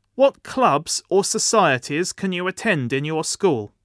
What clubs or societies can you attend in your school?